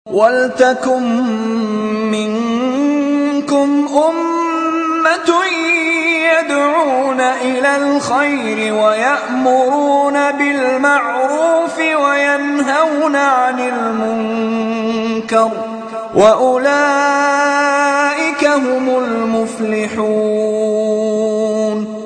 وَلْتَكُن مِّنكُمْ أُمَّةٌ يَدْعُونَ إِلَى الْخَيْرِ وَيَأْمُرُونَ بِالْمَعْرُوفِ وَيَنْهَوْنَ عَنِ الْمُنكَرِ وَأُولَئِكَ هُمُ الْمُفْلِحُونَ.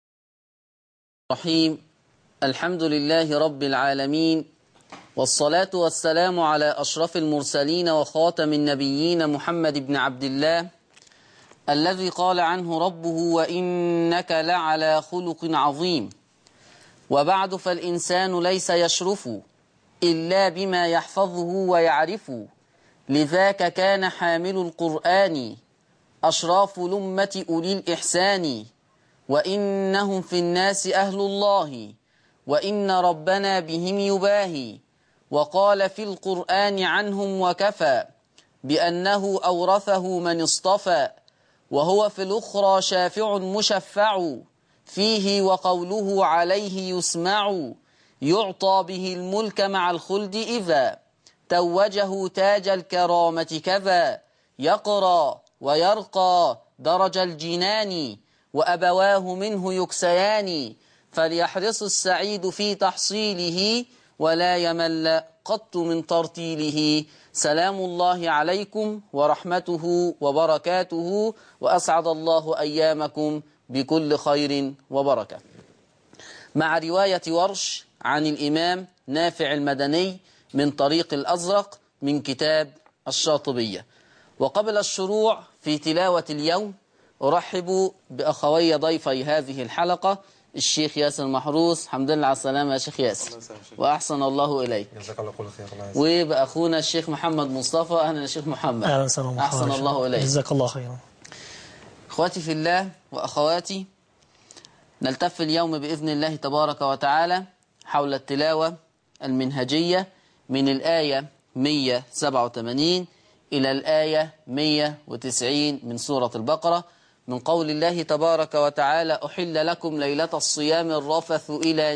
الرحيم. الحمد لله رب العالمين، والصلاة والسلام على أشرف المرسلين وخاتم النبيين محمد بن عبد الله، الذي قال عنه ربه: وإنك لعلى خلق عظيم. وبعد، فالإنسان ليس يشرف إلا بما يحفظه ويعرف، لذاك كان حامل القرآن أشراف لمة أولي الإحسان، وإنهم في الناس أهل الله، وإن ربنا بهم يباهي. وقال في القرآن عنهم وكفى بأنه أورثه من اصطفى، وهو في الأخرى شافع مشفع، فيه وقوله عليه يسمع، يعطى به الملك مع الخلد إذا توجه تاج الكرامة كذا، يقرى ويرقى درج الجنان، وأبواه منه يكسيان، فليحرص السعيد في تحصيله، ولا يمل قط من ترتيله. سلام الله عليكم ورحمته وبركاته، وأسعد الله أيامكم بكل خير وبركة. مع رواية ورش عن الإمام نافع المدني من طريق الأزرق من كتاب الشاطبية. وقبل الشروع في تلاوة اليوم، أرحب بأخوي ضيفي هذه الحلقة، الشيخ ياسر محروس. الحمد لله على السلامة يا شيخ ياسر، وأحسن الله إليك. جزاك الله كل خير. وبأخونا الشيخ محمد مصطفى. أهلا يا شيخ محمد. أحسن الله إليك. جزاك الله خيرا. أخواتي في الله وأخواتي، نلتف اليوم بإذن الله تبارك وتعالى حول التلاوة المنهجية من الآية 187 إلى الآية 190 من سورة البقرة، من قول الله تبارك وتعالى: أحل لكم ليلة الصيام الرفث إلى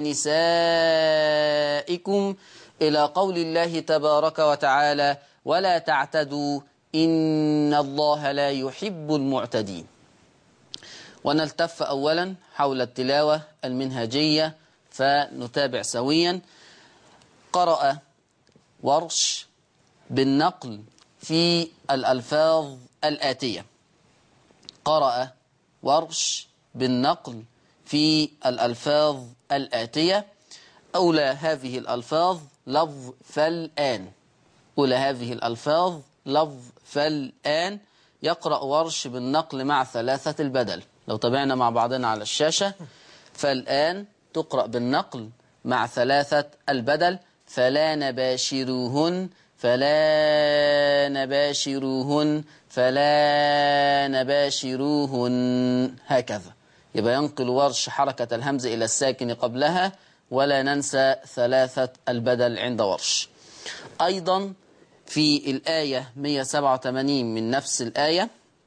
نسائكم، إلى قول الله تبارك وتعالى: ولا تعتدوا إن الله لا يحب المعتدين. ونلتف أولا حول التلاوة المنهجية فنتابع سويا. قرأ ورش بالنقل في الألفاظ الآتية. قرأ ورش بالنقل في الألفاظ الآتية. أولى هذه الألفاظ لفظ فالآن. أولى هذه الألفاظ لفظ فالآن. يقرأ ورش بالنقل مع ثلاثة البدل. لو تابعنا مع بعضنا على الشاشة، فالآن تقرأ بالنقل مع ثلاثة البدل: فلا نباشروهن، فلا نباشروهن، فلا نباشروهن، هكذا. يبقى ينقل ورش حركة الهمز إلى الساكن قبلها، ولا ننسى ثلاثة البدل عند ورش. أيضا في الآية 187 من نفس الآية: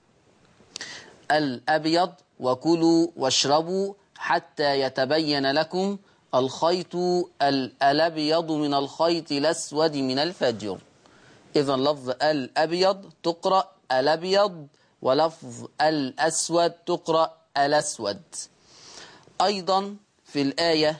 الأبيض وكلوا واشربوا حتى يتبين لكم الخيط الأبيض من الخيط الأسود من الفجر. إذن لفظ الأبيض تقرأ الأبيض، ولفظ الأسود تقرأ الأسود. أيضا في الآية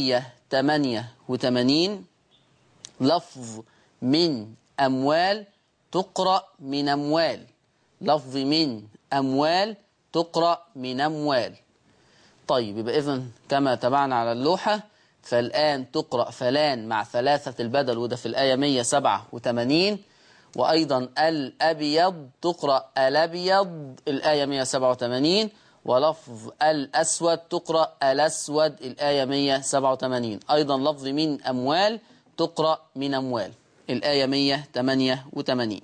188 لفظ من أموال تقرأ من أموال. لفظ من أموال تقرأ من أموال. طيب، يبقى إذن كما تبعنا على اللوحة، فالآن تقرأ فلان مع ثلاثة البدل، وده في الآية 187. وأيضا الأبيض تقرأ الأبيض الآية 187. ولفظ الأسود تقرأ الأسود الآية 187. أيضا لفظ من أموال تقرأ من أموال الآية 188.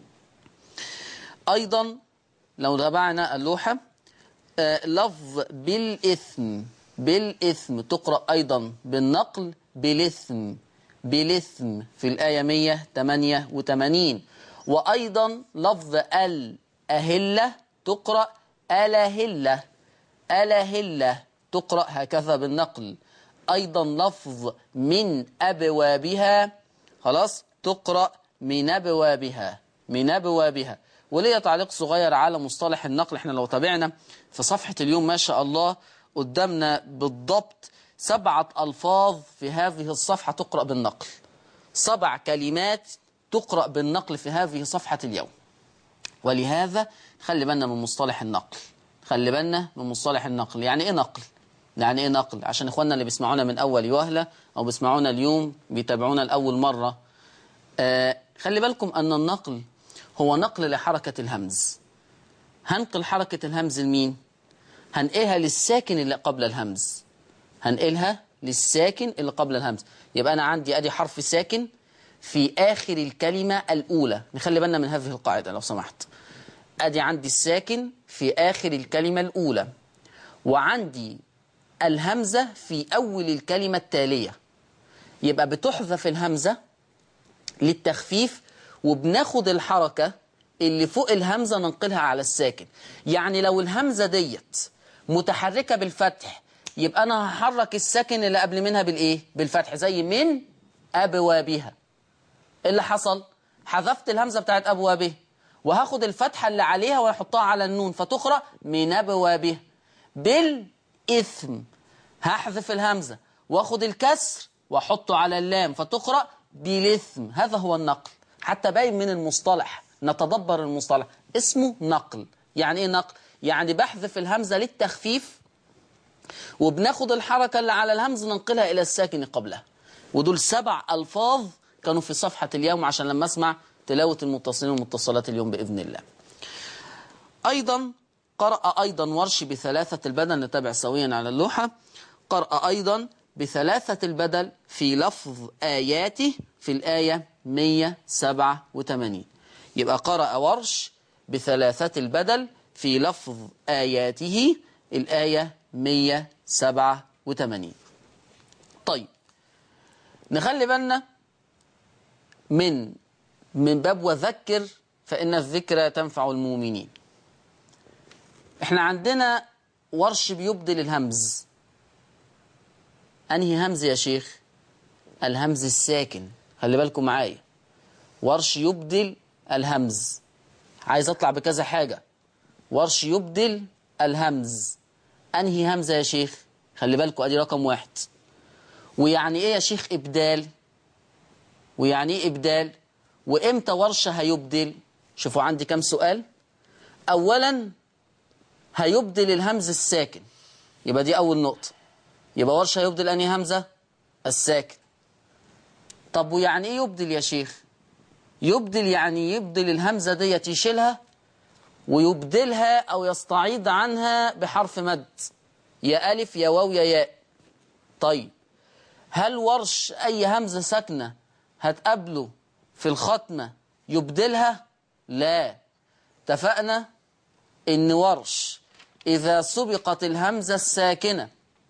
أيضا لو تابعنا اللوحة، لفظ بالإثم. بالإثم تقرأ أيضا بالنقل بالإثم. بالإثم في الآية 188. وأيضا لفظ الأهلة تقرأ الأهلة. الأهلة تقرأ هكذا بالنقل. أيضا لفظ من أبوابها خلاص تقرأ من أبوابها، من أبوابها. وليه تعليق صغير على مصطلح النقل. احنا لو تابعنا في صفحة اليوم ما شاء الله قدامنا بالضبط 7 ألفاظ في هذه الصفحة تقرأ بالنقل، 7 كلمات تقرأ بالنقل في هذه صفحة اليوم. ولهذا خلي بالنا من مصطلح النقل، خلي بالنا من مصطلح النقل. يعني ايه نقل؟ يعني ايه نقل؟ عشان اخواننا اللي بيسمعونا من اول وهلة او بيسمعونا اليوم بيتابعونا لأول مرة، خلي بالكم ان النقل هو نقل لحركة الهمز. هنقل حركة الهمز لمين؟ هنقلها للساكن اللي قبل الهمز، هنقلها للساكن اللي قبل الهمز. يبقى انا عندي ادي حرف ساكن في آخر الكلمة الأولى. نخلي بالنا من هذه القاعدة لو سمحت. أدي عندي الساكن في آخر الكلمة الأولى، وعندي الهمزة في أول الكلمة التالية. يبقى بتحذف الهمزة للتخفيف، وبناخد الحركة اللي فوق الهمزة ننقلها على الساكن. يعني لو الهمزة ديت متحركة بالفتح، يبقى أنا هحرك الساكن اللي قبل منها بالإيه؟ بالفتح، زي من أبوابها. اللي حصل حذفت الهمزة بتاعت أبوابه، وهاخد الفتحة اللي عليها وهحطها على النون فتقرأ من أبوابه. بالإثم هحذف الهمزة واخد الكسر واحطه على اللام فتقرأ بالإثم. هذا هو النقل. حتى باين من المصطلح، نتدبر المصطلح اسمه نقل. يعني ايه نقل؟ يعني بحذف الهمزة للتخفيف، وبناخد الحركة اللي على الهمزة ننقلها إلى الساكن قبلها. ودول 7 ألفاظ كانوا في صفحة اليوم عشان لما اسمع تلاوة المتصلين والمتصلات اليوم بإذن الله. أيضا قرأ أيضا ورش بثلاثة البدل. نتابع سويا على اللوحة. قرأ أيضا بثلاثة البدل في لفظ آياته في الآية 187. يبقى قرأ ورش بثلاثة البدل في لفظ آياته الآية 187. طيب نخلي بالنا من باب وذكر فإن الذكرى تنفع المؤمنين. احنا عندنا ورش بيبدل الهمز. أنهي همز يا شيخ؟ الهمز الساكن. خلي بالكم معايا، ورش يبدل الهمز. عايز أطلع بكذا حاجة. ورش يبدل الهمز. أنهي همزة يا شيخ؟ خلي بالكم أدي رقم 1. ويعني إيه يا شيخ إبدال؟ ويعني إيه إبدال؟ وإمتى ورشة هيبدل؟ شوفوا عندي كم سؤال. أولا هيبدل الهمز الساكن، يبقى دي أول نقطة. يبقى ورشة هيبدل أنهي همزة؟ الساكن. طب ويعني إيه يبدل يا شيخ؟ يبدل يعني يبدل الهمزة ديت يشيلها ويبدلها أو يستعيض عنها بحرف مد، يا ألف يا واو يا ياء. طيب هل ورش أي همزة ساكنة هتقابله في الختمة يبدلها؟ لا. اتفقنا إن ورش إذا سبقت الهمزة الساكنة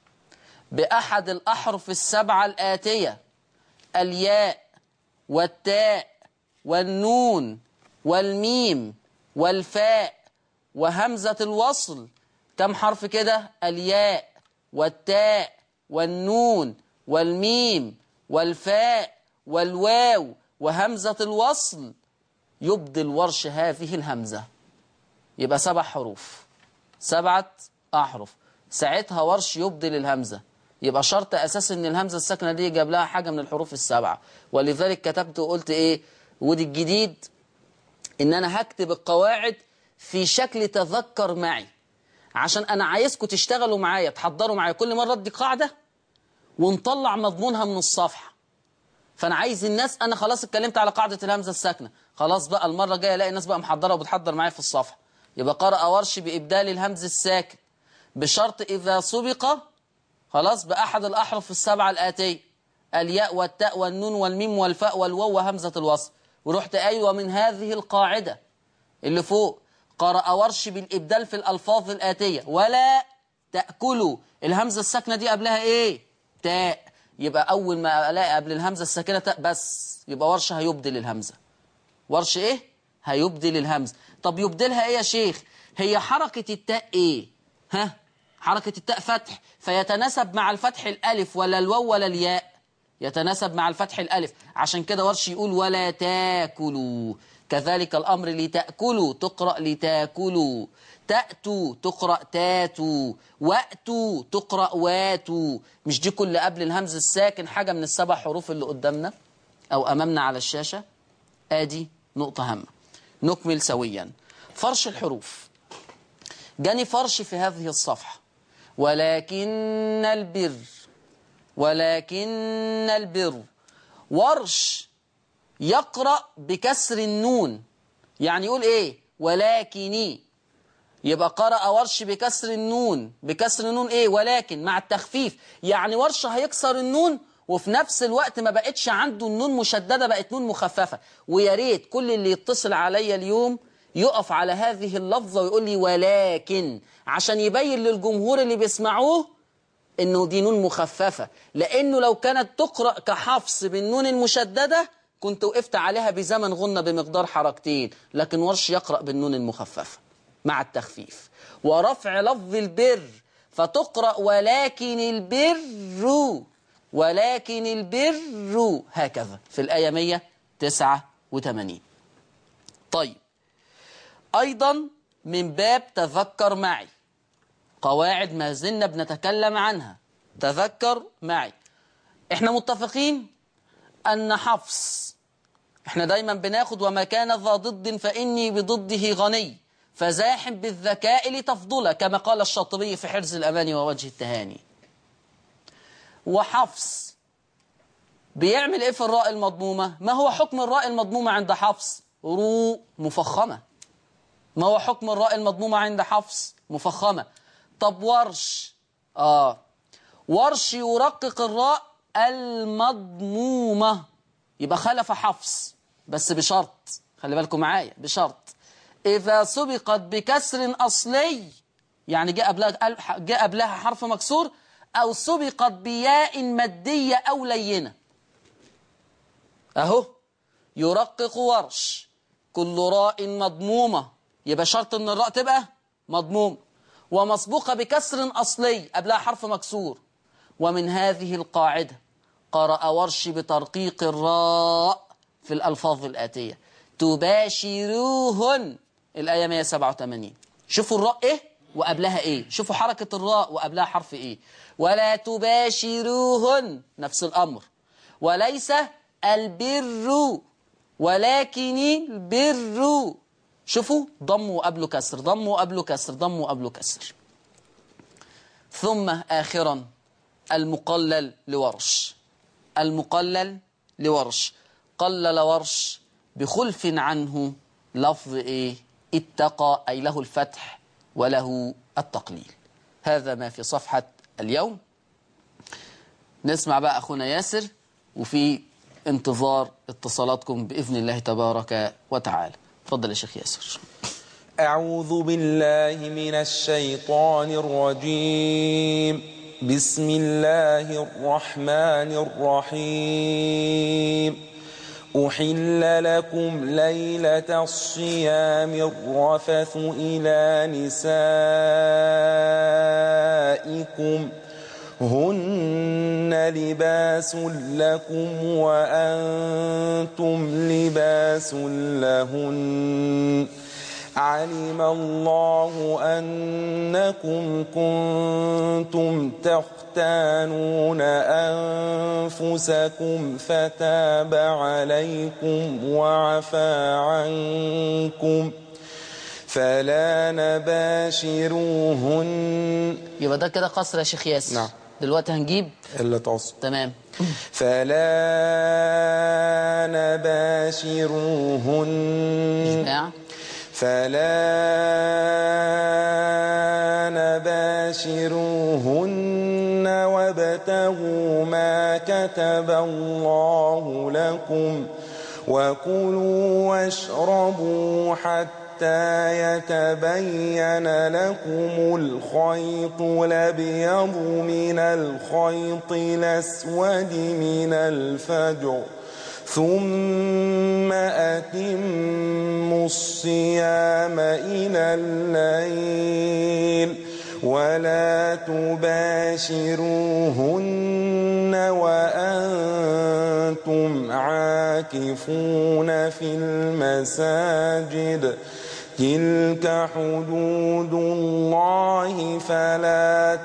بأحد الأحرف السبعة الآتية، الياء والتاء والنون والميم والفاء وهمزة الوصل، كم حرف كده؟ الياء والتاء والنون والميم والفاء والواو وهمزة الوصل، يبدل ورش هذه الهمزة. يبقى 7 حروف، 7 أحرف. ساعتها ورش يبدل الهمزة. يبقى شرط أساس إن الهمزة الساكنة دي جاب لها حاجة من الحروف السبعة. ولذلك كتبت وقلت إيه؟ ودي الجديد إن أنا هكتب القواعد في شكل تذكر معي، عشان أنا عايزكم تشتغلوا معايا، تحضروا معايا كل مرة أدي قاعدة ونطلع مضمونها من الصفحة. فأنا عايز الناس، أنا خلاص اتكلمت على قاعدة الهمزة الساكنة، خلاص بقى المرة الجاية ألاقي الناس بقى محضرة وبتحضر معايا في الصفحة. يبقى قرأ ورش بإبدال الهمز الساكن بشرط إذا سبق خلاص بأحد الأحرف السبعة الآتية، الياء والتاء والنون والميم والفاء والواو وهمزة الوصل. ورحت أيوة من هذه القاعدة اللي فوق، قرأ ورش بالإبدال في الألفاظ الآتية: ولا تأكلوا. الهمزة الساكنة دي قبلها إيه؟ تاء. يبقى أول ما ألاقي قبل الهمزة الساكنة تاء بس، يبقى ورش هيبدل الهمزة. ورش إيه؟ هيبدل الهمزة. طب يبدلها إيه يا شيخ؟ هي حركة التاء إيه؟ ها؟ حركة التاء فتح، فيتناسب مع الفتح الألف ولا الواو ولا الياء؟ يتناسب مع الفتح الألف، عشان كده ورش يقول ولا تاكلوا. كذلك الأمر لتأكلوا تقرأ لتاكلوا، تأتوا تقرأ تاتوا، وأتوا تقرأ واتوا. مش دي كل قبل الهمز الساكن حاجة من السبع حروف اللي قدامنا أو أمامنا على الشاشة؟ آدي نقطة هامة. نكمل سويا فرش الحروف. جاني فرش في هذه الصفحة ولكن البر، ولكن البر. ورش يقرأ بكسر النون، يعني يقول ايه؟ ولكني. يبقى قرأ ورش بكسر النون، بكسر النون ايه؟ ولكن، مع التخفيف. يعني ورش هيكسر النون وفي نفس الوقت ما بقتش عنده النون مشددة، بقت نون مخففة. ويا ريت كل اللي يتصل عليا اليوم يقف على هذه اللفظة ويقول لي ولكن، عشان يبين للجمهور اللي بيسمعوه انه دي نون مخففة. لانه لو كانت تقرأ كحفص بالنون المشددة كنت وقفت عليها بزمن غنة بمقدار حركتين، لكن ورش يقرأ بالنون المخففة مع التخفيف. ورفع لفظ البر فتقرأ ولكن البر، ولكن البر، هكذا في الآية 189. طيب، أيضا من باب تذكر معي، قواعد ما زلنا بنتكلم عنها، تذكر معي. احنا متفقين أن حفص، احنا دايما بناخد وما كان ذا ضد فإني بضده غني فزاحم بالذكاء لتفضله، كما قال الشاطبي في حرز الأماني ووجه التهاني. وحفص بيعمل ايه في الراء المضمومة؟ ما هو حكم الراء المضمومة عند حفص؟ رو مفخمة. ما هو حكم الراء المضمومة عند حفص؟ مفخمة. طب ورش، ورش يرقق الراء المضمومة، يبقى خلف حفص، بس بشرط، خلي بالكم معايا، بشرط إذا سبقت بكسر أصلي، يعني جاء قبلها حرف مكسور، أو سبقت بياء مادية أو لينة. أهو يرقق ورش كل راء مضمومة، يبقى شرط إن الراء تبقى مضمومة ومسبوقة بكسر أصلي قبلها حرف مكسور. ومن هذه القاعدة قرأ ورش بترقيق الراء في الألفاظ الآتية: تباشروهن، الآية 187. شوفوا الراء إيه وقبلها إيه، شوفوا حركة الراء وقبلها حرف إيه. ولا تباشروهن، نفس الأمر. وليس البر ولكن البر، شوفوا ضم وقبله كسر، ضم وقبله كسر، ضم وقبله كسر. ثم آخرا المقلل لورش، المقلل لورش. قلل ورش بخلف عنه لفظ إيه؟ اتقى، أي له الفتح وله التقليل. هذا ما في صفحة اليوم. نسمع بقى أخونا ياسر، وفي انتظار اتصالاتكم بإذن الله تبارك وتعالى. تفضل يا شيخ ياسر. أعوذ بالله من الشيطان الرجيم. بسم الله الرحمن الرحيم. أحل لكم ليلة الصيام الرفث إلى نسائكم هن لباس لكم وأنتم لباس لهن علم الله أنكم كنتم تختانون أنفسكم فتاب عليكم وعفى عنكم فلا نباشروهن. يبقى ده كده قصر يا شيخ ياسر. نعم. دلوقتي هنجيب إلا توصل. تمام. فلا نباشروهن إشباع. فلا نباشروهن وابتغوا ما كتب الله لكم وكلوا واشربوا حتى يتبين لكم الخيط الأبيض من الخيط الأسود من الفجر ثم أتموا الصيام إلى الليل ولا تباشروهن وأنتم وأنتم عاكفون في المساجد تلك حدود الله فلا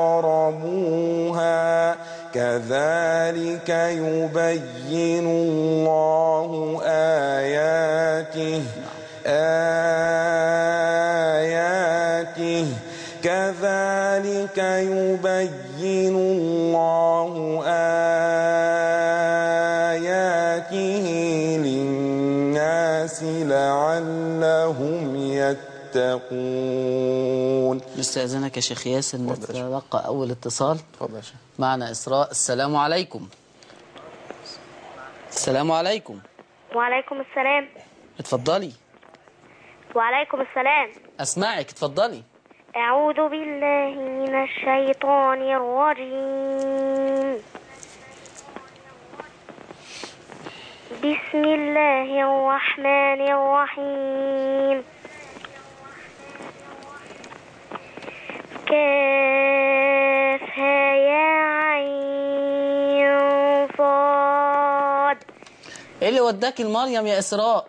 تقربوها كذلك يبين الله كذلك يبين الله آياته للناس لعلهم يتقون. نستأذنك يا شيخ ياسر نتلقى أول اتصال. اتفضل يا شيخ. معنا إسراء. السلام عليكم. السلام عليكم. وعليكم السلام. اتفضلي. وعليكم السلام. أسمعك، اتفضلي. أعوذ بالله من الشيطان الرجيم. بسم الله الرحمن الرحيم. كافها يا عين صاد. ايه اللي وداك المريم يا إسراء؟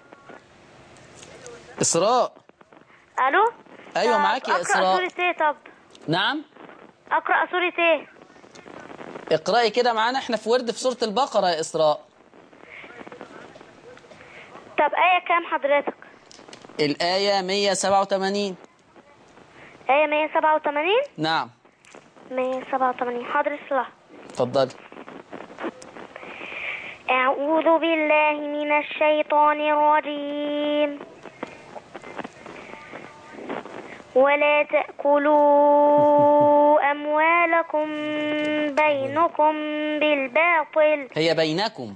إسراء. ألو. أيوة معاك يا إسراء. أقرأ سورة إيه؟ طب نعم. أقرأ سورة إيه؟ اقرأي كده معانا، احنا في ورد في سورة البقرة يا إسراء. طب آية كام حضرتك؟ الآية 187. آية 187؟ نعم 187. حاضر الصلاة. اتفضلي. أعوذ بالله من الشيطان الرجيم. ولا تأكلوا أموالكم بينكم بالباطل. هي بينكم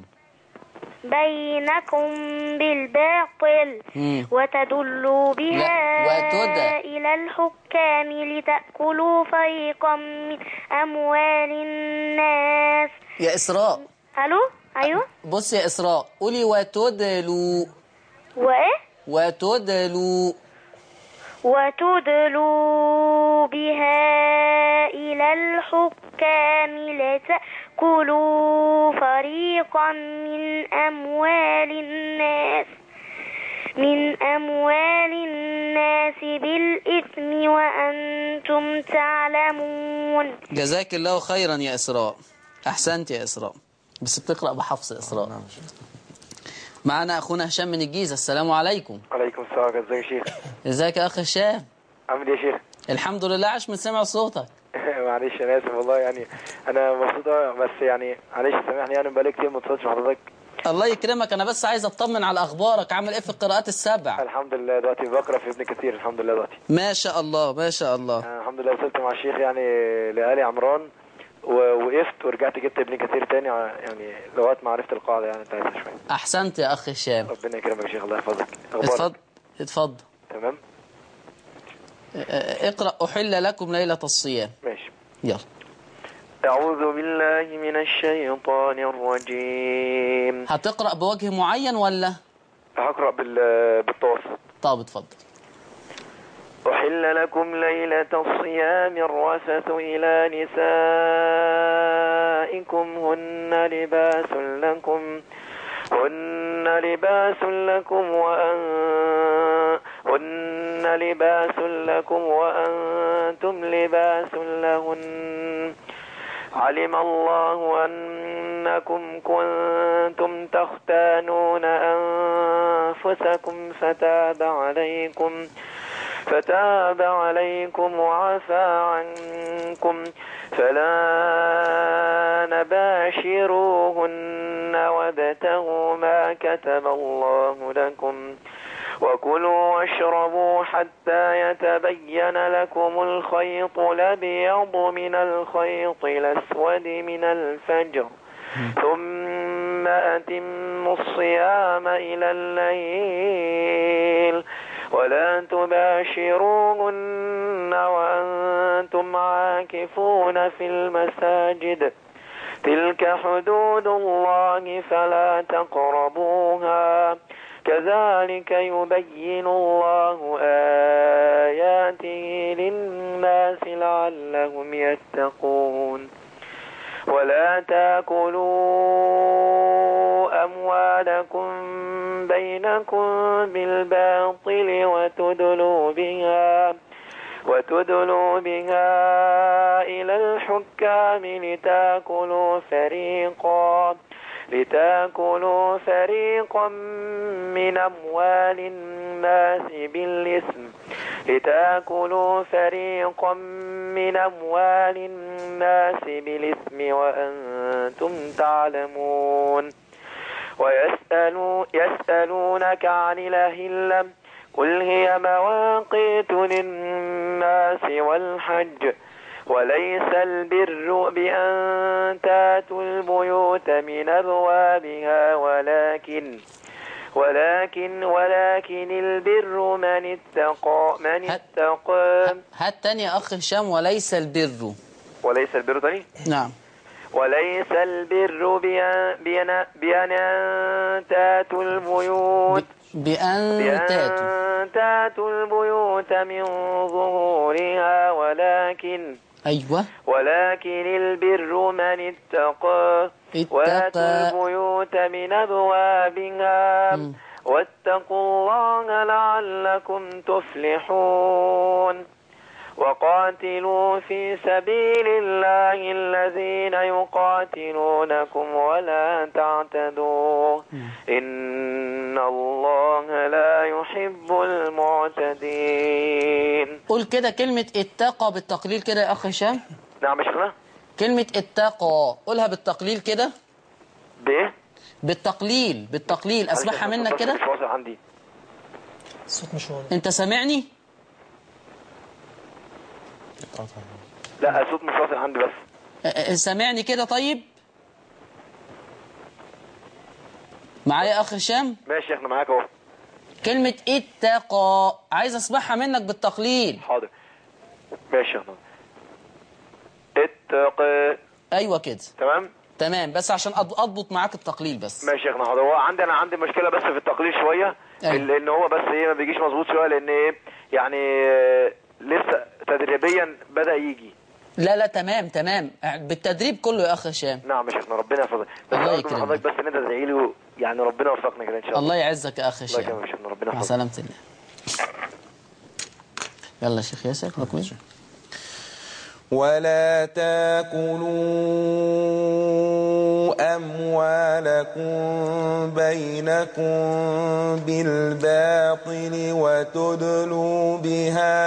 بالباطل وتدلوا بها إلى الحكام لتأكلوا فريقا من أموال الناس. يا إسراء. ألو. أيوه. بص يا إسراء، قولي وتدلوا. وإيه؟ وتدلوا بها إلى الحكام لتأكلوا فريقا من أموال الناس بالإثم وأنتم تعلمون. جزاك الله خيرا يا إسراء، أحسنت يا إسراء، بس بتقرأ بحفظ إسراء. معنا أخونا هشام من الجيزة. السلام عليكم. وعليكم السلام. ازيك يا شيخ؟ ازيك يا أخ هشام؟ عامل ايه يا شيخ؟ الحمد لله، عاش من سمع صوتك. معلش انا اسف والله، يعني انا مبسوط بس يعني معلش سامحني، يعني بقالي كتير ما اتصلتش مع حضرتك. الله يكرمك، أنا بس عايز أطمن على أخبارك، عامل إيه في القراءات السبع؟ الحمد لله دلوقتي بقرا في ابن كثير الحمد لله دلوقتي. ما شاء الله ما شاء الله. الحمد لله وصلت مع الشيخ يعني لآل عمران ووقفت ورجعت جبت ابن كثير تاني، يعني لغايه ما عرفت القاعده يعني بتاعتها شويه. أحسنت يا أخ هشام. ربنا يكرمك يا شيخ، الله يحفظك. اتفضل. تمام. اقرأ أحل لكم ليلة الصيام. ماشي يلا. أعوذ بالله من الشيطان الرجيم. هتقرأ بوجه معين ولا؟ هقرأ بالتوسط. طب اتفضل. أحل لكم ليلة الصيام الرفث إلى نسائكم هن لباس لكم وأنتم لباس لهن. علم الله أنكم كنتم تختانون أنفسكم فتاب عليكم وعفى عنكم فلا نباشروهن وابتغوا ما كتب الله لكم وكلوا واشربوا حتى يتبين لكم الخيط الأبيض من الخيط الأسود من الفجر ثم أتموا الصيام إلى الليل ولا تباشروهن وأنتم عاكفون في المساجد تلك حدود الله فلا تقربوها كذلك يبين الله آياته للناس لعلهم يتقون ولا تأكلوا أموالكم بينكم بالباطل وتدلوا بها إلى الحكام لتأكلوا فريقا من أموال الناس بالإثم وأنتم تعلمون ويسألونك عن الأهلة قل هي مواقيت للناس والحج وليس البر بأن تاتوا البيوت من أبوابها ولكن البر من اتقى هات تاني يا أخ هشام. وليس البر تاني. نعم. وليس البر بأن تاتوا البيوت بأن تاتوا البيوت من ظهورها ولكن البر من اتقى واتوا البيوت من أبوابها واتقوا الله لعلكم تفلحون وقاتلوا في سبيل الله الذين يقاتلونكم ولا تعتدوا إن الله لا يحب المعتدين. قول كده كلمة اتقى بالتقليل كده يا أخ هشام. نعم يا شيخنا. كلمة اتقى قولها بالتقليل كده. بإيه؟ بالتقليل أسمعها منك كده. مش واصل عندي الصوت مش واضح. أنت سامعني؟ لا الصوت مش واصل عندي بس. سامعني كده طيب؟ معايا يا أخ هشام؟ ماشي احنا معاك اهو. كلمة اتقى عايز أسمعها منك بالتقليل. حاضر ماشي احنا. اتقى. أيوة كده. تمام بس عشان أضبط معاك التقليل بس. ماشي يا اخي. حاضر. هو عندي مشكله بس في التقليل شويه. لان هو بس ايه ما بيجيش مظبوط شويه لان ايه يعني لسه تدريبيا بدا يجي. لا تمام بالتدريب كله يا اخ هشام. نعم يا شيخنا ربنا يحفظك. الله يكرمك. حضرتك بس ان انت تدعي لي يعني ربنا يوفقنا كده ان شاء الله. الله يعزك يا اخ هشام. الله يكرمك يا شيخنا ربنا يحفظك. مع سلامة الله. يلا يا شيخ ياسر نكمل. ولا تاكلوا أموالكم بينكم بالباطل وتدلوا بها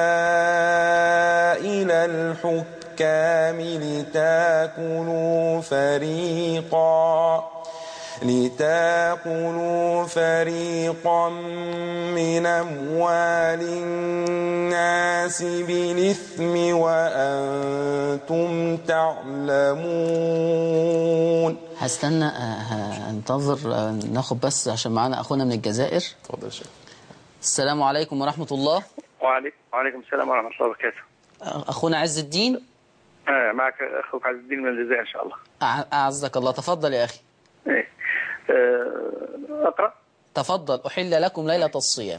إلى الحكام لتاكلوا فريقا من أموال الناس بالإثم وأنتم تعلمون. هستنى هنتظر ناخد بس عشان معانا أخونا من الجزائر. اتفضل يا شيخ. السلام عليكم ورحمة الله. وعليكم السلام ورحمة الله وبركاته. أخونا عز الدين. معك أخوك عز الدين من الجزائر إن شاء الله. أعزك الله. تفضل يا أخي. أقرأ. تفضل. أحل لكم ليلة الصيام.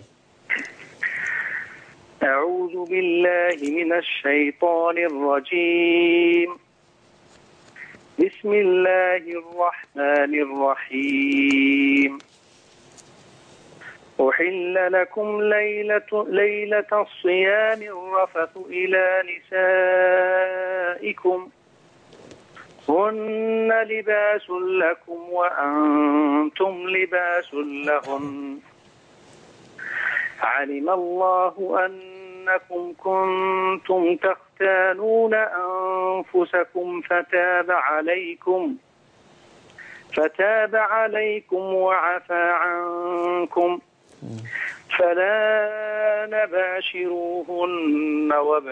أعوذ بالله من الشيطان الرجيم. بسم الله الرحمن الرحيم. أحل لكم ليلة الصيام الرفث إلى نسائكم هن لباس لكم وأنتم لباس لهن علم الله أنكم كنتم تختانون أنفسكم فتاب عليكم وعفى عنكم فلا نباشروهن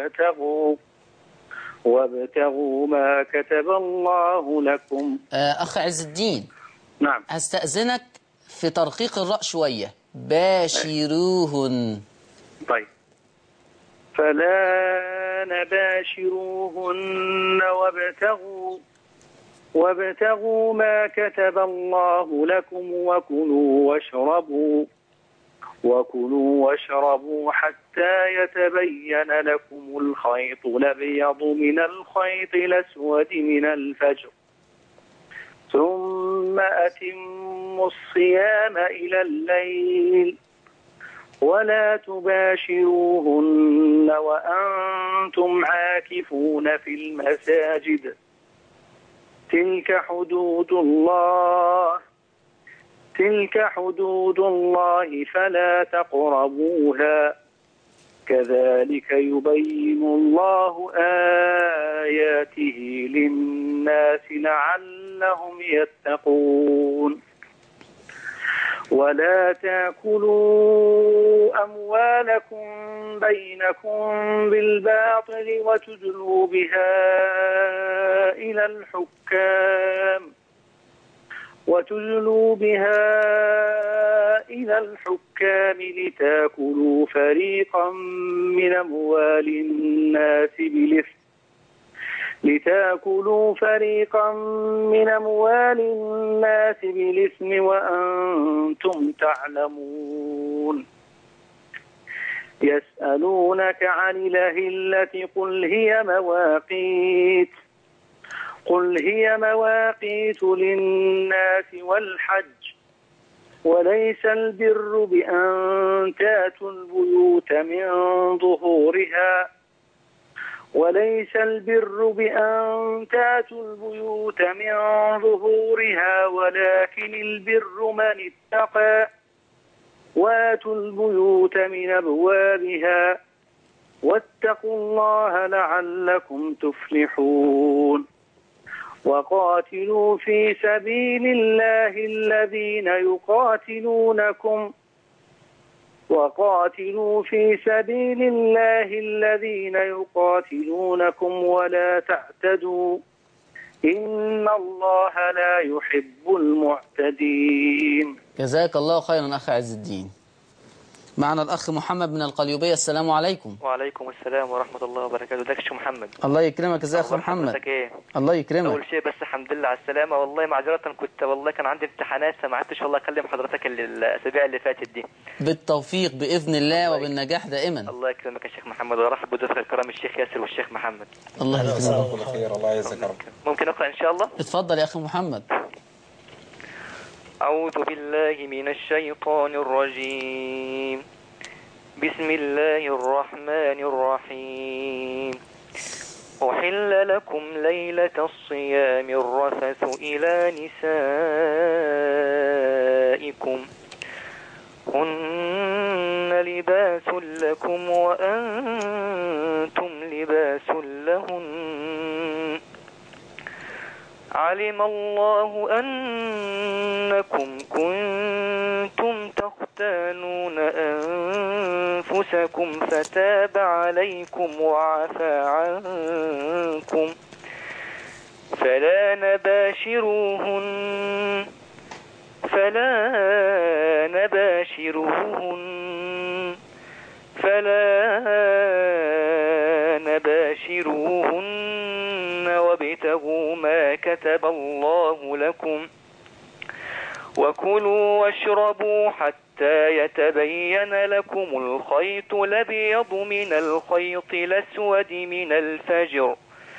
وابتغوا ما كتب الله لكم. أخ عز الدين. نعم. هستأذنك في ترقيق الراء شوية. باشروهن. طيب. فلا نباشروهن وابتغوا ما كتب الله لكم وكلوا وكلوا واشربوا حتى يتبين لكم الخيط الأبيض من الخيط الأسود من الفجر ثم أتموا الصيام إلى الليل ولا تباشروهن وأنتم عاكفون في المساجد تلك حدود الله فلا تقربوها كذلك يبين الله آياته للناس لعلهم يتقون ولا تأكلوا أموالكم بينكم بالباطل وتدلوا بها إلى الحكام لتأكلوا فريقا من أموال الناس بالإثم وأنتم تعلمون يسألونك عن الأهلة قل هي مواقيت للناس والحج وليس البر بأن تأتوا البيوت من ظهورها ولكن البر من اتقى واتوا البيوت من أبوابها واتقوا الله لعلكم تفلحون وقاتلوا في سبيل الله الذين يقاتلونكم ولا تعتدوا إن الله لا يحب المعتدين. جزاك الله خيرا أخي عز الدين. معنا الأخ محمد من القليوبية. السلام عليكم. وعليكم السلام ورحمة الله وبركاته. ازيك يا شيخ محمد؟ الله يكرمك. ازيك يا أخ محمد؟ ايه؟ الله يكرمك. أول شيء بس الحمد لله على السلامة. والله معذرة كان عندي امتحانات فما عدتش والله أكلم حضرتك الأسابيع اللي فاتت دي. بالتوفيق بإذن الله وبالنجاح دائما. الله يكرمك يا شيخ محمد ويرحب بضيوفك الكرام الشيخ ياسر والشيخ محمد. الله يكرمك. كل خير. الله يجزاك رب. ممكن أقرأ إن شاء الله؟ اتفضل يا أخي محمد. أعوذ بالله من الشيطان الرجيم. بسم الله الرحمن الرحيم. أحل لكم ليلة الصيام الرفث إلى نسائكم هن لباس لكم وأنتم لباس لهن علم الله أنكم كنتم تختانون أنفسكم فتاب عليكم وعفى عنكم فلا نباشروهن وابتغوا ما كتب الله لكم وكلوا واشربوا حتى يتبين لكم الخيط الأبيض من الخيط الأسود من الفجر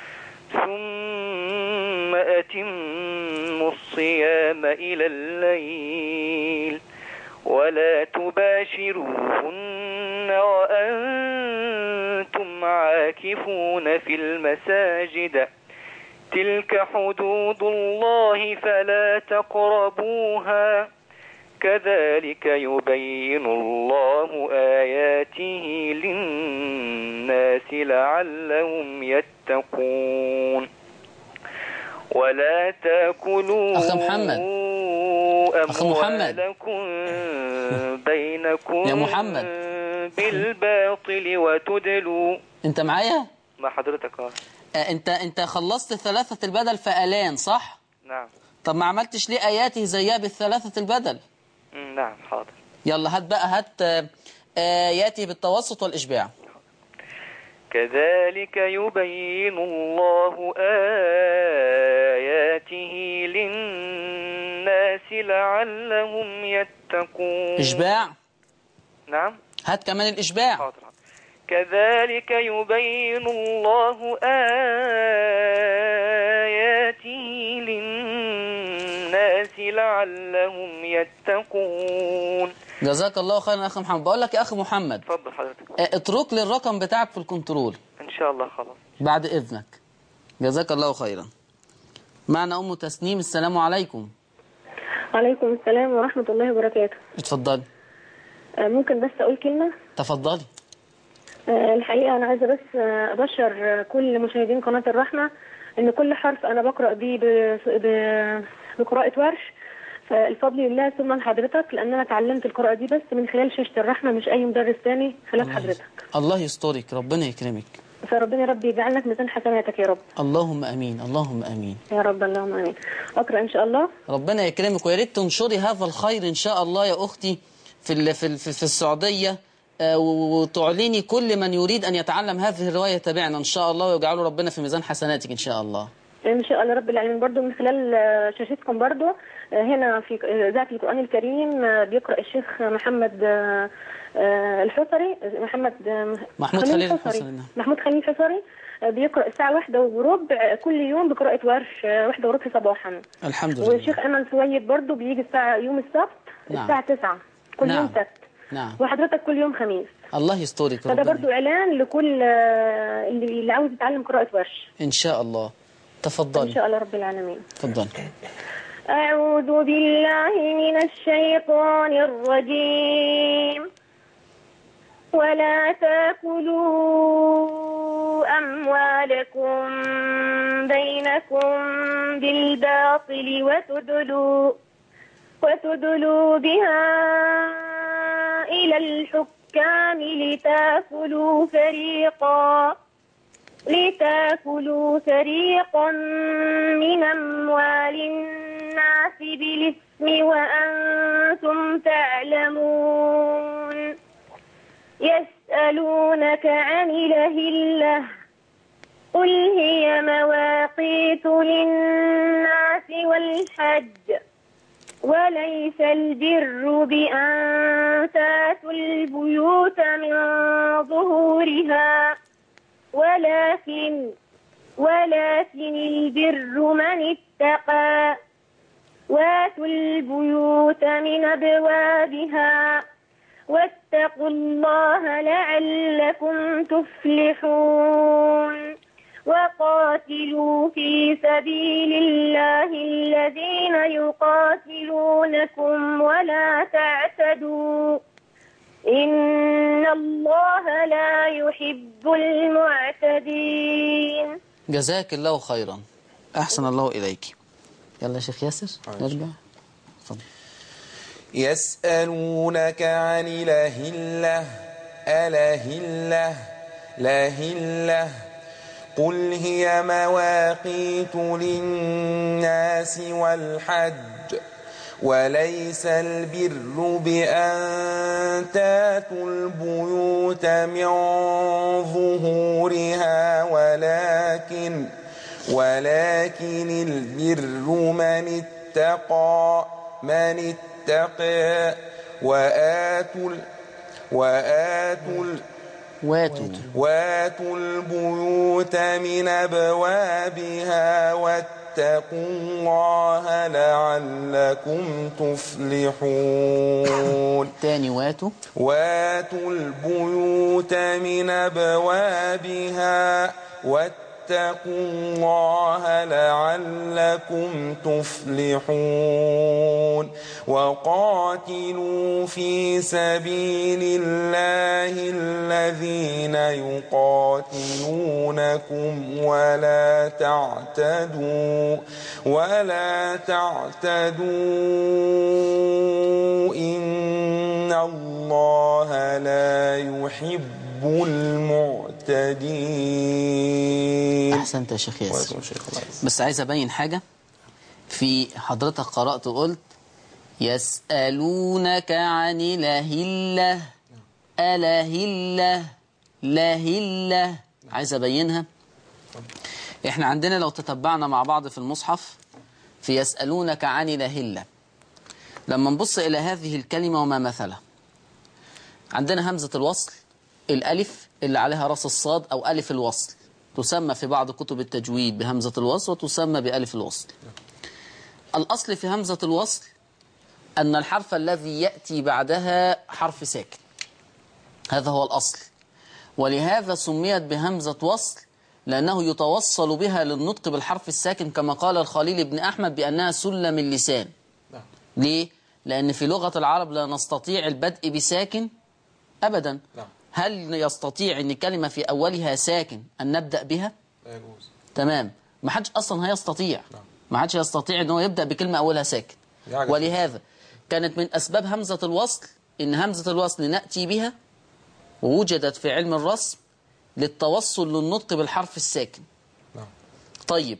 ثم أتموا الصيام إلى الليل ولا تباشروهن وأنتم عاكفون في المساجد تلك حدود الله فلا تقربوها كذلك يبين الله آياته للناس لعلهم يتقون ولا تأكلوا أموالكم بينكم يا محمد بالباطل وتدلوا. انت معايا؟ مع حضرتك. انت خلصت ثلاثة البدل فآلان صح؟ نعم. طب ما عملتش ليه آياته زيها بالثلاثة البدل؟ نعم حاضر. يلا هات آياته بالتوسط والإشباع. كذلك يبين الله آياته للناس لعلهم يتقون. إشباع. نعم. هات كمان الإشباع. حاضر. كذلك يبين الله آياته للناس لعلهم يتقون. جزاك الله خيرا يا أخي محمد. بقول لك يا أخي محمد، اتفضل حضرتك. اترك لي الرقم بتاعك في الكنترول إن شاء الله. خلاص بعد إذنك. جزاك الله خيرا. معنا أم تسنيم. السلام عليكم. وعليكم السلام ورحمة الله وبركاته. اتفضلي. ممكن بس أقول كلمة؟ تفضلي. الحقيقة أنا عايزة بس أبشر كل مشاهدين قناة الرحمة إن كل حرف أنا بقرأ بيه بقراءة ورش، فالفضل لله ثم لحضرتك، لأن أنا اتعلمت القراءة دي بس من خلال شاشة الرحمة، مش أي مدرس تاني خلاف حضرتك. الله يسترك، ربنا يكرمك. فربنا يا رب يجعلنا في ميزان حسناتك يا رب. اللهم امين، اللهم امين يا رب، اللهم امين. اقرا ان شاء الله. ربنا يكرمك، ويا ريت تنشري هذا الخير ان شاء الله يا اختي في السعوديه، وتعلني كل من يريد ان يتعلم هذه الروايه تابعنا ان شاء الله، ويجعله ربنا في ميزان حسناتك ان شاء الله. ان شاء الله رب العالمين. برضو من خلال شاشتكم برضو هنا في اذاعه القران الكريم بيقرا الشيخ محمد الحصري، محمود خليل الحصري. محمود خليل الحصري بيقرأ الساعة 1:15 كل يوم بقراءة ورش 1:15 صباحا. الحمد لله. والشيخ أمل سويد برضو بيجي الساعة يوم السبت الساعة 9 كل يوم سبت. نعم. وحضرتك كل يوم خميس. الله يسترك. فده برضو إعلان لكل اللي عاوز يتعلم قراءة ورش. إن شاء الله. تفضل. إن شاء الله رب العالمين. تفضل. أعوذ بالله من الشيطان الرجيم. ولا تأكلوا أموالكم بينكم بالباطل وتدلوا بها إلى الحكام لتأكلوا فريقا من أموال الناس بالإثم وأنتم تعلمون. يسألونك عن الأهلة قل هي مواقيت للناس والحج وليس البر بأن تأتوا البيوت من ظهورها ولكن البر من اتقى واتوا البيوت من أبوابها واتقوا الله لعلكم تفلحون. وقاتلوا في سبيل الله الذين يقاتلونكم ولا تعتدوا إن الله لا يحب المعتدين. جزاك الله خيرا. أحسن الله إليك. يلا شيخ ياسر نرجع. تفضل. يسألونك عن الأهلة الأهلة قل هي مواقيت للناس والحج وليس البر بأن تاتوا البيوت من ظهورها ولكن البر من اتقى واتوا البيوت من أبوابها واتقوا الله لعلكم تفلحون. تاني واتوا البيوت من أبوابها واتقوا الله لعلكم تفلحون. وقاتلوا في سبيل الله الذين يقاتلونكم ولا تعتدوا إن الله لا يحب المعتدين. أحسنت يا شيخ ياسر. بس عايز أبين حاجة. في حضرتك قرأت وقلت يسألونك عن الأهلة لهلة. عايز أبينها. إحنا عندنا لو تتبعنا مع بعض في المصحف في يسألونك عن الأهلة، لما نبص إلى هذه الكلمة وما مثلها عندنا همزة الوصل الألف اللي عليها راس الصاد أو ألف الوصل، تسمى في بعض كتب التجويد بهمزة الوصل وتسمى بألف الوصل. الأصل في همزة الوصل أن الحرف الذي يأتي بعدها حرف ساكن، هذا هو الأصل، ولهذا سميت بهمزة وصل لأنه يتوصل بها للنطق بالحرف الساكن، كما قال الخليل بن أحمد بأنها سلم اللسان. ليه؟ لأن في لغة العرب لا نستطيع البدء بساكن أبدا. هل يستطيع أن كلمة في أولها ساكن أن نبدأ بها؟ لا يجوز. تمام، ما حدش أصلا هيستطيع، ما حدش يستطيع أنه يبدأ بكلمة أولها ساكن. ولهذا كانت من أسباب همزة الوصل إن همزة الوصل نأتي بها ووجدت في علم الرسم للتوصل للنطق بالحرف الساكن. طيب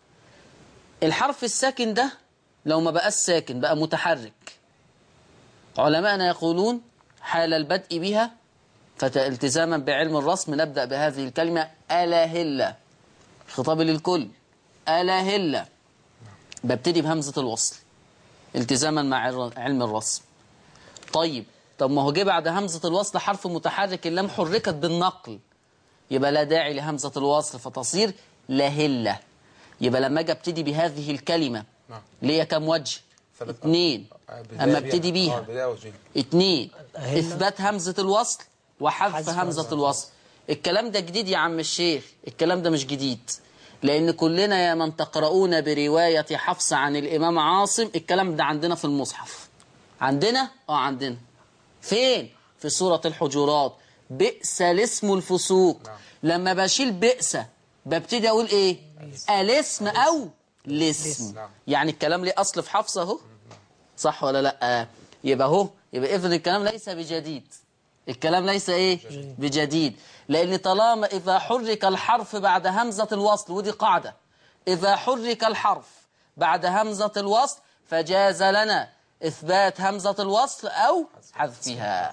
الحرف الساكن ده لو ما بقاش ساكن بقى متحرك، علماءنا يقولون حال البدء بها فالتزاما بعلم الرسم نبدأ بهذه الكلمة ألاهلة، خطاب للكل، ألاهلة، ببتدي بهمزة الوصل التزاما مع علم الرسم. طيب ما هو جه بعد همزة الوصل حرف متحرك، اللام حركت بالنقل، يبقى لا داعي لهمزة الوصل فتصير لاهلة. يبقى لما اجي ابتدي بهذه الكلمة ليا كم وجه؟ 2. اما ابتدي بيها 2 اثبات همزة الوصل وحذف همزة الوصل. الكلام ده جديد يا عم الشيخ؟ الكلام ده مش جديد، لأن كلنا يا من تقرؤون برواية حفص عن الإمام عاصم الكلام ده عندنا في المصحف. عندنا؟ عندنا. فين؟ في سورة الحجرات، بئس الاسم الفسوق. لما بشيل بئس ببتدي أقول إيه؟ الاسم أو الاسم. يعني الكلام ليه أصل في حفص أهو، صح ولا لأ؟ يبقى إذن الكلام ليس بجديد، الكلام ليس إيه؟ بجديد، لأن طالما إذا حرك الحرف بعد همزة الوصل، ودي قاعدة، إذا حرك الحرف بعد همزة الوصل فجاز لنا إثبات همزة الوصل أو حذفها.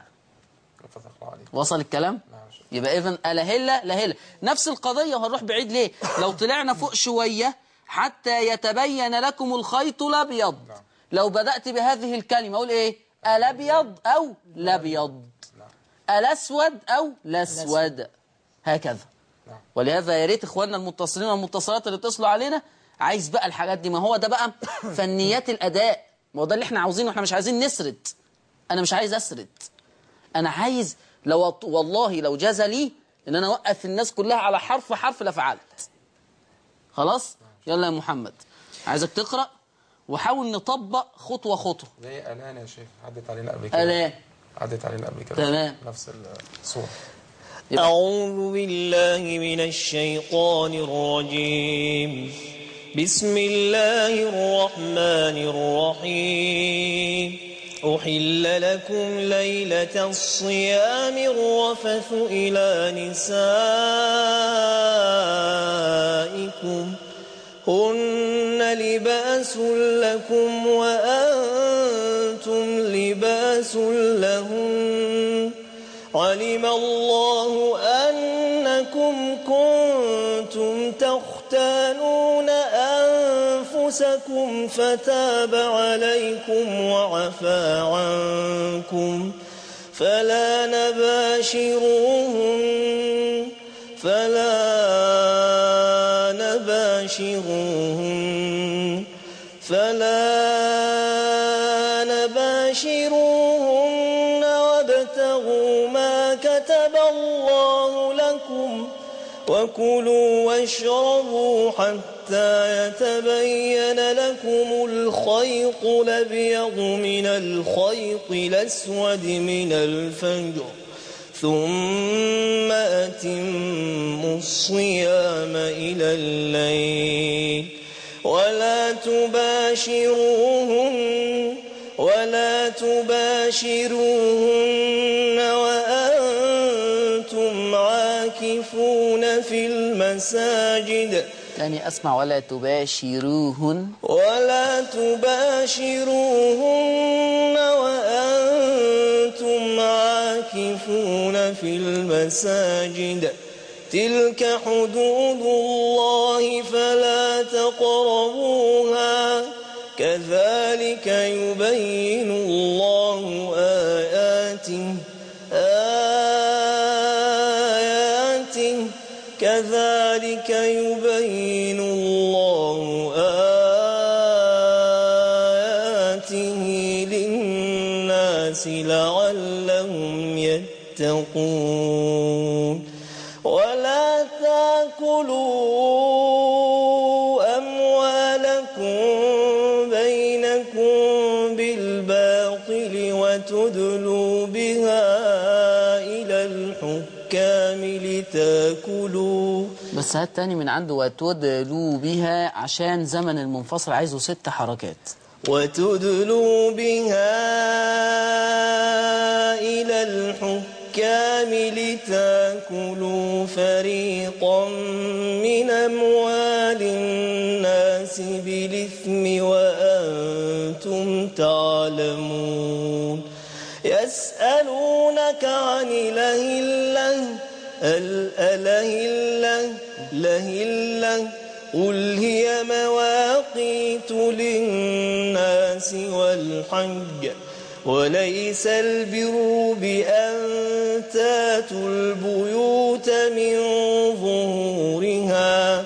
وصل الكلام؟ يبقى إذن ألهلة لهلة نفس القضية، وهنروح بعيد ليه؟ لو طلعنا فوق شوية حتى يتبين لكم الخيط الأبيض، لو بدأت بهذه الكلمة أقول إيه؟ الأبيض أو الأبيض، الأسود أو الأسود، هكذا. ولهذا يا ريت إخواننا المتصلين والمتصلات اللي اتصلوا علينا، عايز بقى الحاجات دي، ما هو ده بقى فنيات الأداء، ما هو ده اللي احنا عاوزينه. احنا مش عايزين نسرد، أنا مش عايز أسرد، أنا عايز والله لو جاز لي إن أنا أوقف الناس كلها على حرف حرف لفعلت. خلاص؟ يلا يا محمد، عايزك تقرأ وحاول نطبق خطوة خطوة. زي ألان يا شيخ، عدت علينا قبل كده. ألان عدت علينا قبل كده. تمام. نفس الصورة. أعوذ بالله من الشيطان الرجيم. بسم الله الرحمن الرحيم. أحل لكم ليلة الصيام الرفث إلى نسائكم هن لباس لكم وأنتم لباس لهن علم الله أنكم كنتم تختانون أنفسكم فتاب عليكم وعفى عنكم فلا نباشروهن وابتغوا ما كتب الله لكم وكلوا واشربوا حتى يتبين لكم الخيط الأبيض من الخيط الأسود من الفجر ثم أتموا الصيام إلى الليل ولا تباشروهن وأنتم عاكفون في المساجد. يعني أسمع ولا تباشروهن وأنتم عاكفون في المساجد تلك حدود الله فلا تقربوها كذلك يبين الله كذلك يبين الله آياته للناس لعلهم يتقون ولا تأكلوا أموالكم بينكم بالباطل وتدلوا بها إلى الحكام لتأكلوا. بس هات تاني من عنده وتدلوا بها عشان زمن المنفصل عايزه 6 حركات. وتدلوا بها إلى الحكام لتأكلوا فريقا من أموال الناس بالإثم وأنتم تعلمون. يسألونك عن الأهلة قل هي مواقيت للناس والحج وليس البر بأن تاتوا البيوت من ظهورها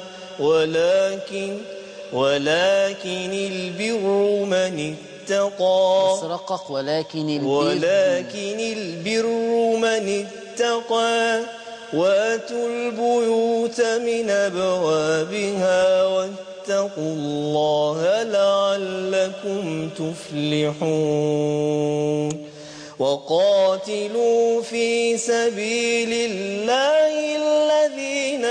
ولكن البر من اتقى. بس رقق ولكن البر من اتقى واتوا البيوت من أبوابها واتقوا الله لعلكم تفلحون. وقاتلوا في سبيل الله الذين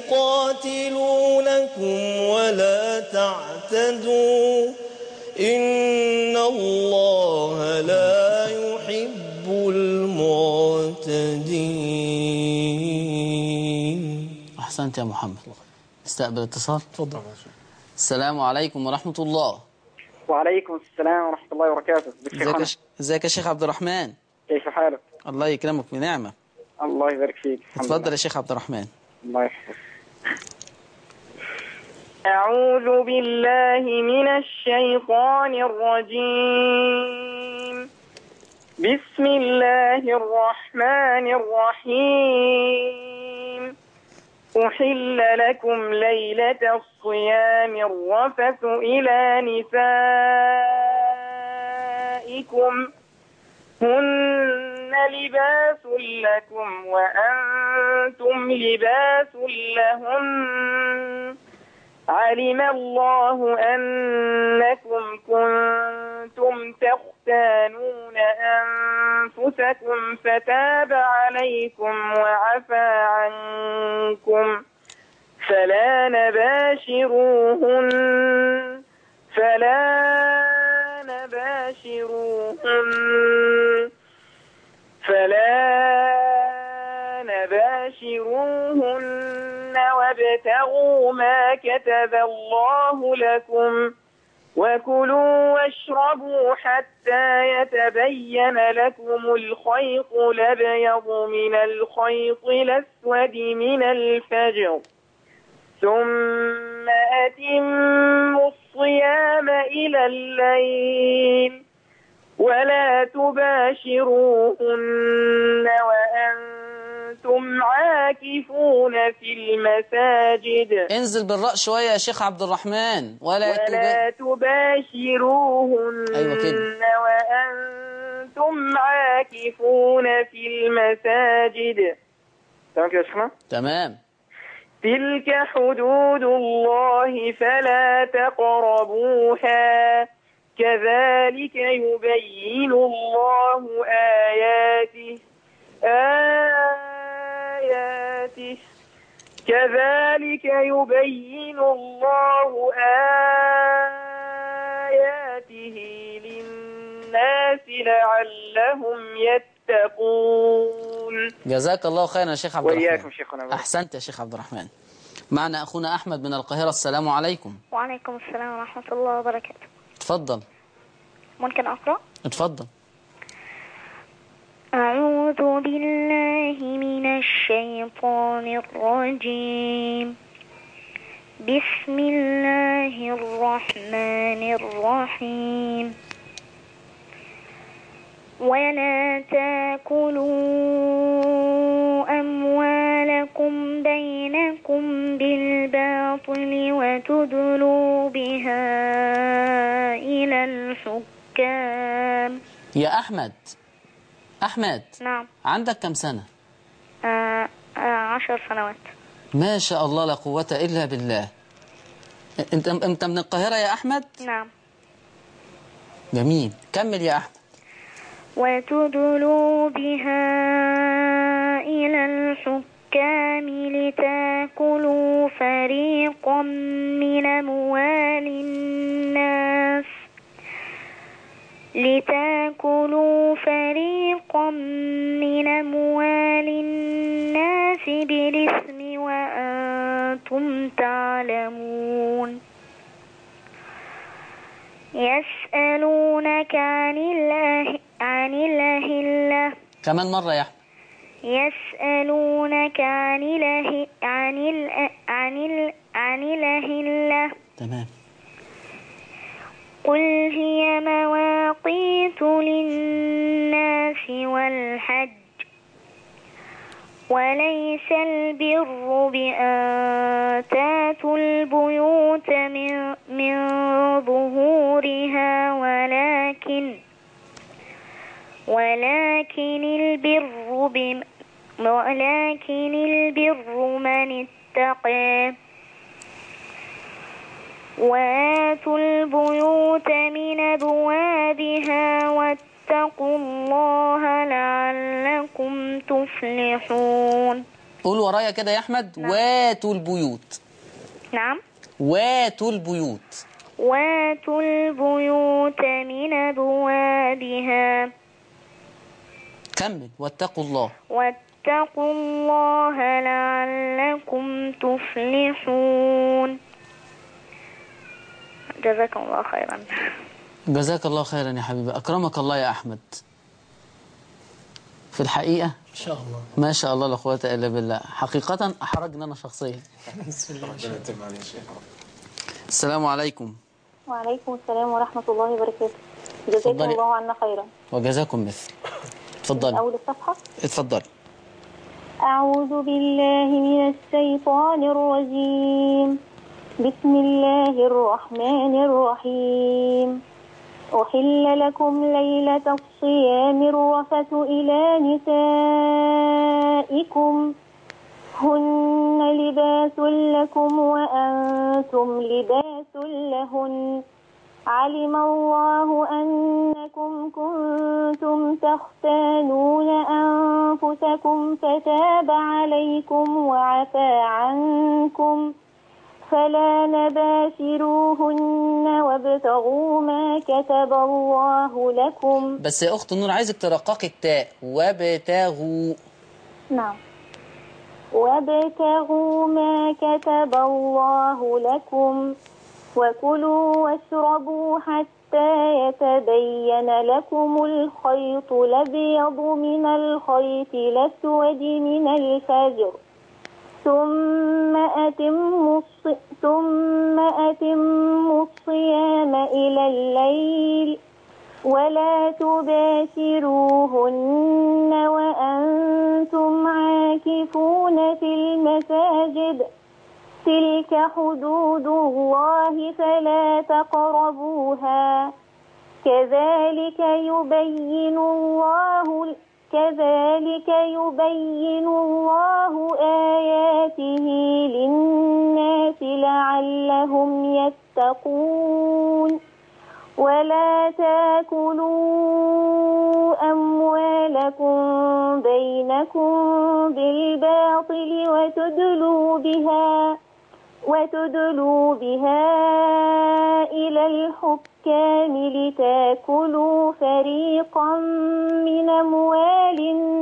يقاتلونكم ولا تعتدوا إن الله لا يحب المعتدين. أحسنت يا محمد. استقبل اتصال. اتفضل. السلام عليكم ورحمة الله. وعليكم السلام ورحمة الله وبركاته. ازيك يا شيخ عبد الرحمن؟ كيف حالك؟ الله يكرمك بنعمة. الله يبارك فيك. اتفضل يا شيخ عبد الرحمن. الله يحفظك. أعوذ بالله من الشيطان الرجيم. بسم الله الرحمن الرحيم. أحل لكم ليلة الصيام الرفث إلى نسائكم هن لباس لكم وأنتم لباس لهن علم الله أنكم كنتم تختانون أنفسكم فتاب عليكم وعفى عنكم فلا نباشروهن وابتغوا ما كتب الله لكم وكلوا واشربوا حتى يتبين لكم الخيط الأبيض من الخيط الأسود من الفجر ثم أتموا الصيام إلى الليل ولا تباشروهن وأنتم عاكفون في المساجد. انزل بالراء شوية يا شيخ عبد الرحمن. ولا تباشروهن وأنتم عاكفون في المساجد. تمام كده يا شيخنا؟ تمام. تلك حدود الله فلا تقربوها كذلك يبين الله آياته كذلك يبين الله آياته للناس لعلهم يتقون. جزاك الله خيرا يا شيخ عبد الرحمن. وإياكم شيخنا. أحسنت يا شيخ عبد الرحمن. معنا أخونا أحمد من القاهرة. السلام عليكم. وعليكم السلام ورحمة الله وبركاته. اتفضل. ممكن أقرأ؟ اتفضل. أعوذ بالله من الشيطان الرجيم. بسم الله الرحمن الرحيم. ولا تأكلوا أموالكم بينكم يا أحمد. أحمد. نعم. عندك كم سنة؟ 10 سنوات. ما شاء الله لا قوة إلا بالله. أنت من القاهرة يا أحمد؟ نعم. جميل، كمل يا أحمد. وتدلوا بها إلى الحكام لتأكلوا فريقا من أموال الناس بالإثم وأنتم تعلمون. يسألونك عن الأهلة. كمان مرة يا أحمد. يسألونك عن الأهلة. تمام. قل هي مواقيت للناس والحج وليس البر بأن تأتوا البيوت من ظهورها ولكن البر من اتقى وآتوا البيوت من أبوابها واتقوا الله لعلكم تفلحون. قول ورايا كده يا أحمد. نعم. واتوا البيوت. نعم. واتوا البيوت. واتوا البيوت من أبوابها. كمل. واتقوا الله. واتقوا الله لعلكم تفلحون. جزاكم الله خيرا. جزاك الله خيرا يا حبيبي. أكرمك الله يا أحمد. في الحقيقة إن شاء الله ما شاء الله لا قوة إلا بالله. حقيقة أحرجنا أنا شخصيا. بسم الله. السلام عليكم. وعليكم السلام ورحمة الله وبركاته. جزاكم اتفضلي. الله عنا خيرا. وجزاكم مثل. اتفضلي. أول الصفحة. اتفضلي. أعوذ بالله من الشيطان الرجيم. بسم الله الرحمن الرحيم. أحل لكم ليلة الصيام الرفث إلى نسائكم هن لباس لكم وأنتم لباس لهن علم الله أنكم كنتم تختانون أنفسكم فتاب عليكم وعفى عنكم فلا نباشروهن وابتغوا ما كتب الله لكم. بس يا أخت نور عايزك ترققي التاء. وابتغوا. نعم. وابتغوا ما كتب الله لكم وكلوا واشربوا حتى يتبين لكم الخيط الأبيض من الخيط الأسود من الفجر ثم أتموا الصيام إلى الليل ولا تباشروهن وأنتم عاكفون في المساجد تلك حدود الله فلا تقربوها كذلك يبين الله آياته للناس لعلهم يتقون. ولا تاكلوا أموالكم بينكم بالباطل وتدلوا بها إلى الحكام لتاكلوا فريقا من أموال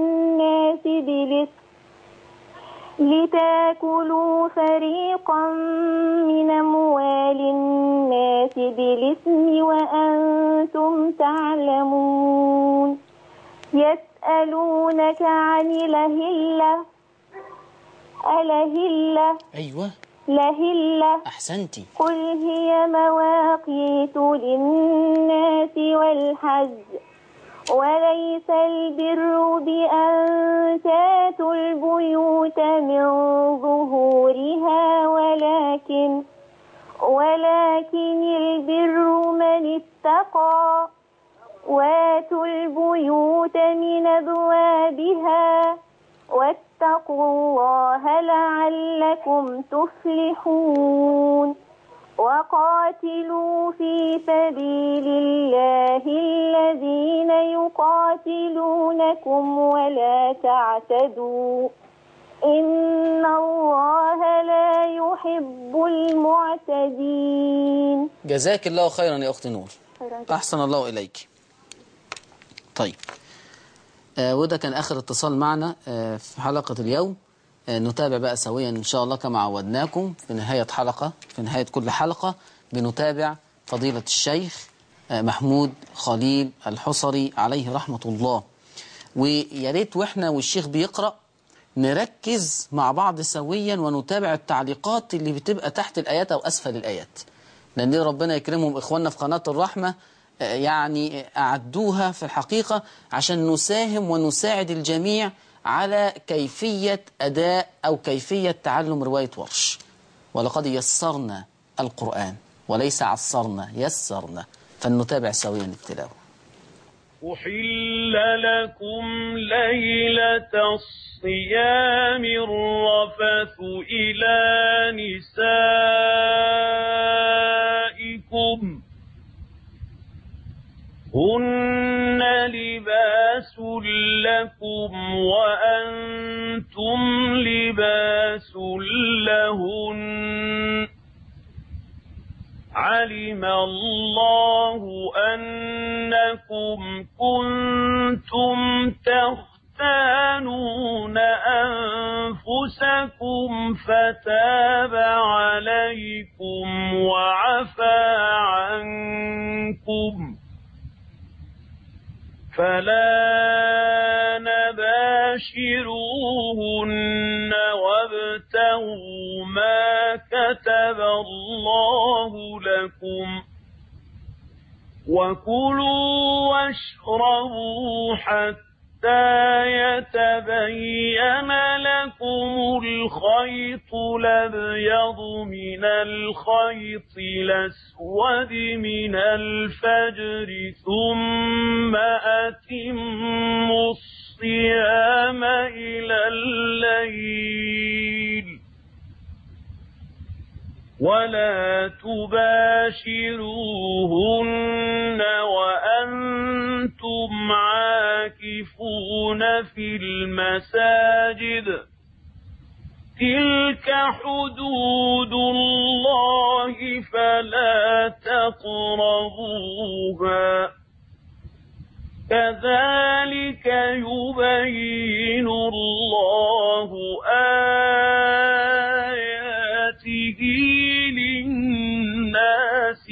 الناس بالإثم وأنتم تعلمون. يسألونك عن الأهلة. أيوة. الأهلة. أحسنتي. قل هي مواقيت للناس والحج وليس البر بأن تأتوا البيوت من ظهورها ولكن البر من اتقى وآتوا البيوت من أبوابها واتقوا الله لعلكم تفلحون وقاتلوا في سبيل الله الذين يقاتلونكم ولا تعتدوا إن الله لا يحب المعتدين. جزاك الله خيرا يا أخت نور، أحسن الله إليك. طيب وده كان آخر اتصال معنا في حلقة اليوم. نتابع بقى سويا إن شاء الله كما عودناكم في نهاية كل حلقة بنتابع فضيلة الشيخ محمود خليل الحصري عليه رحمة الله. ويا ريت وإحنا والشيخ بيقرأ نركز مع بعض سويا ونتابع التعليقات اللي بتبقى تحت الآيات أو أسفل الآيات، لأن ربنا يكرمهم إخواننا في قناة الرحمة يعني أعدوها في الحقيقة عشان نساهم ونساعد الجميع على كيفية أداء أو كيفية تعلم رواية ورش. ولقد يسرنا القرآن وليس عسرنا، يسرنا، فلنتابع سويا التلاوة. أحل لكم ليلة الصيام الرفث إلى نسائكم هن لباس لكم وأنتم لباس لهن علم الله أنكم كنتم تختانون أنفسكم فتاب عليكم وعفى عنكم فلا نباشروهن وابتغوا ما كتب الله لكم وكلوا واشربوا حتى يتبين لكم الخيط الأبيض من الخيط الأسود من الفجر ثم أتموا الصيام إلى الليل ولا تباشروهن وأنتم عاكفون في المساجد تلك حدود الله فلا تقربوها كذلك يبين الله آياته للناس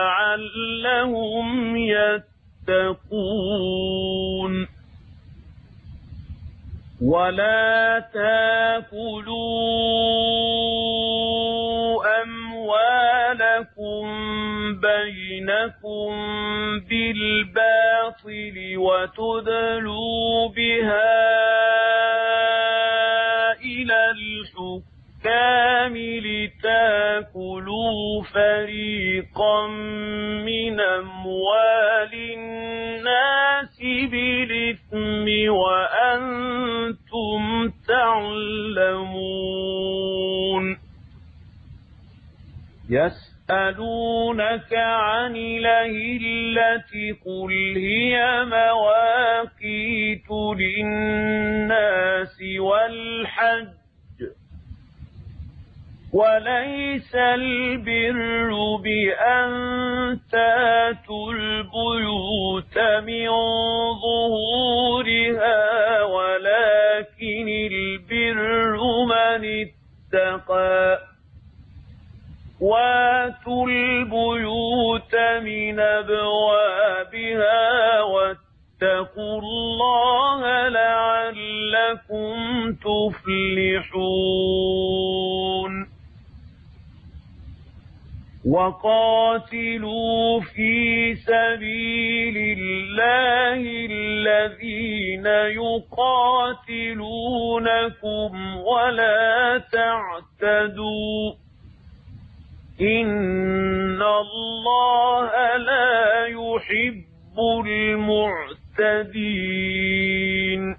لعلهم يتقون ولا تاكلوا أموالكم بينكم بالباطل وتدلوا بها إلى الحكام لتاكلوا فريقا من أموال الناس بالإثم وأنتم تعلمون يسألونك عن الأهلة قل هي مواقيت للناس والحج وليس البر بأن تاتوا البيوت من ظهورها ولكن البر من اتقى واتوا البيوت من أبوابها واتقوا الله لعلكم تفلحون وقاتلوا في سبيل الله الذين يقاتلونكم ولا تعتدوا إن الله لا يحب المعتدين.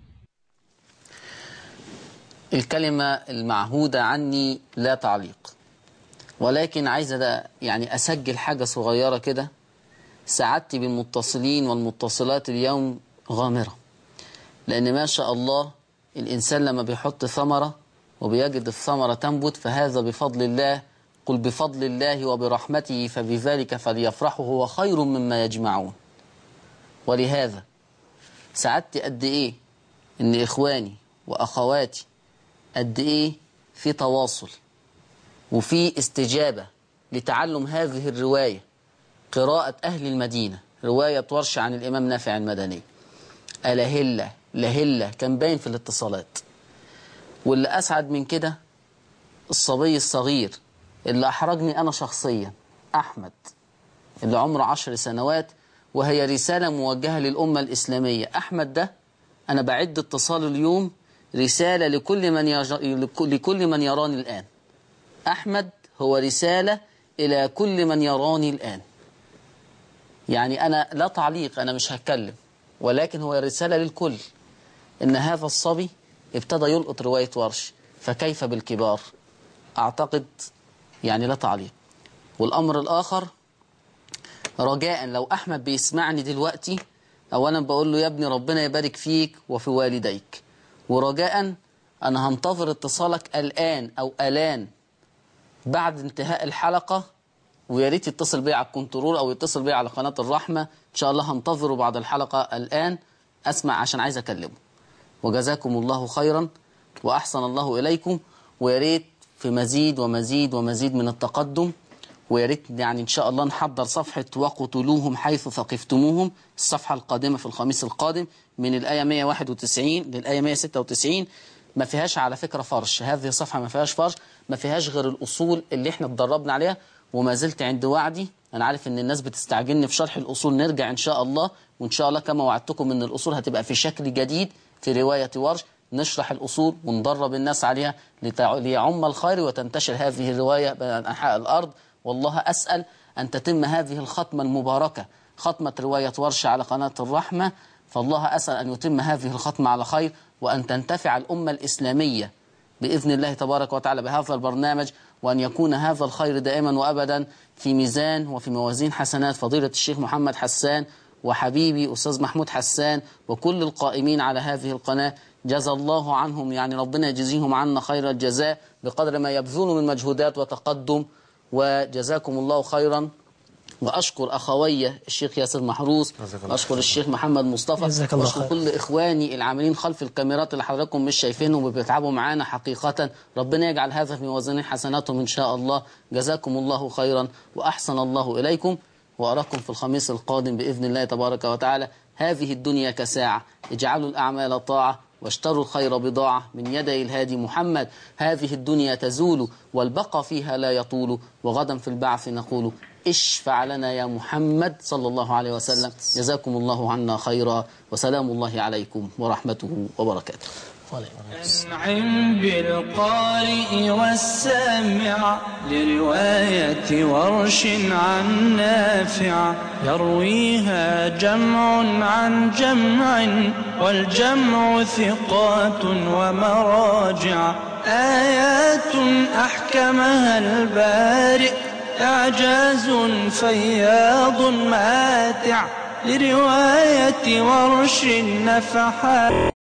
الكلمة المعهودة عني لا تعليق، ولكن عايز يعني أسجل حاجة صغيرة كده. سعادتي بالمتصلين والمتصلات اليوم غامرة، لأن ما شاء الله الإنسان لما بيحط ثمرة وبيجد الثمرة تنبت فهذا بفضل الله. قل بفضل الله وبرحمته فبذلك فليفرحوا هو خير مما يجمعون. ولهذا سعادتي قد إيه إن إخواني وأخواتي قد إيه في تواصل وفي استجابة لتعلم هذه الرواية، قراءة أهل المدينة، رواية ورش عن الإمام نافع المدني. ألهلة لهلة كان باين في الاتصالات. واللي أسعد من كده الصبي الصغير اللي أحرجني أنا شخصيا، أحمد، اللي عمره 10 سنوات، وهي رسالة موجهة للأمة الإسلامية. أحمد ده أنا بعد اتصال اليوم رسالة لكل من يراني الآن. أحمد هو رسالة إلى كل من يراني الآن. يعني أنا لا تعليق، أنا مش هتكلم، ولكن هو رسالة للكل إن هذا الصبي ابتدى يلقط رواية ورش، فكيف بالكبار؟ أعتقد يعني لا تعليق. والأمر الآخر رجاء لو أحمد بيسمعني دلوقتي، أولا بقول له يا ابني ربنا يبارك فيك وفي والديك، ورجاء أنا هنتظر اتصالك الآن أو الآن بعد انتهاء الحلقة، ويا ريت يتصل بي على الكنترول أو يتصل بي على قناة الرحمة. إن شاء الله هنتظره بعد الحلقة الآن أسمع عشان عايز أكلمه. وجزاكم الله خيرا وأحسن الله إليكم، ويا ريت في مزيد ومزيد ومزيد من التقدم. ويا ريت يعني إن شاء الله نحضر صفحة وقتلوهم حيث ثقفتموهم، الصفحة القادمة في الخميس القادم من الآية 191 للآية 196. ما فيهاش على فكرة فرش، هذه الصفحة ما فيهاش فرش، ما فيهاش غير الأصول اللي احنا اتدربنا عليها. وما زلت عند وعدي، أنا عارف إن الناس بتستعجلني في شرح الأصول، نرجع إن شاء الله، وإن شاء الله كما وعدتكم إن الأصول هتبقى في شكل جديد في رواية ورش، نشرح الأصول وندرب الناس عليها ليعم الخير وتنتشر هذه الرواية بين أنحاء الأرض. والله أسأل أن تتم هذه الختمة المباركة، ختمة رواية ورش على قناة الرحمة، فالله أسأل أن يتم هذه الختمة على خير، وأن تنتفع الأمة الإسلامية بإذن الله تبارك وتعالى بهذا البرنامج، وأن يكون هذا الخير دائما وأبدا في ميزان وفي موازين حسنات فضيلة الشيخ محمد حسان وحبيبي أستاذ محمود حسان وكل القائمين على هذه القناة. جزا الله عنهم، يعني ربنا يجزيهم عنا خير الجزاء بقدر ما يبذلوا من مجهودات وتقدم، وجزاكم الله خيرا. وأشكر أخوي الشيخ ياسر محروس، وأشكر الشيخ محمد مصطفى، وأشكر كل إخواني العاملين خلف الكاميرات اللي حضراتكم مش شايفينهم وبيتعبوا معانا حقيقة. ربنا يجعل هذا في موازين حسناتهم إن شاء الله. جزاكم الله خيرا وأحسن الله إليكم، وأراكم في الخميس القادم بإذن الله تبارك وتعالى. هذه الدنيا كساعة، اجعلوا الأعمال طاعة واشتروا الخير بضاعة من يدي الهادي محمد. هذه الدنيا تزول والبقى فيها لا يطول، وغدا في البعث نقول اشفع لنا يا محمد صلى الله عليه وسلم. جزاكم الله عنا خيرا، وسلام الله عليكم ورحمته وبركاته. أنعم بالقارئ والسامع لرواية ورش عن نافع، يرويها جمع عن جمع والجمع ثقات ومراجع، آيات أحكمها البارئ، إعجاز فياض ماتع، لرواية ورش النفحات.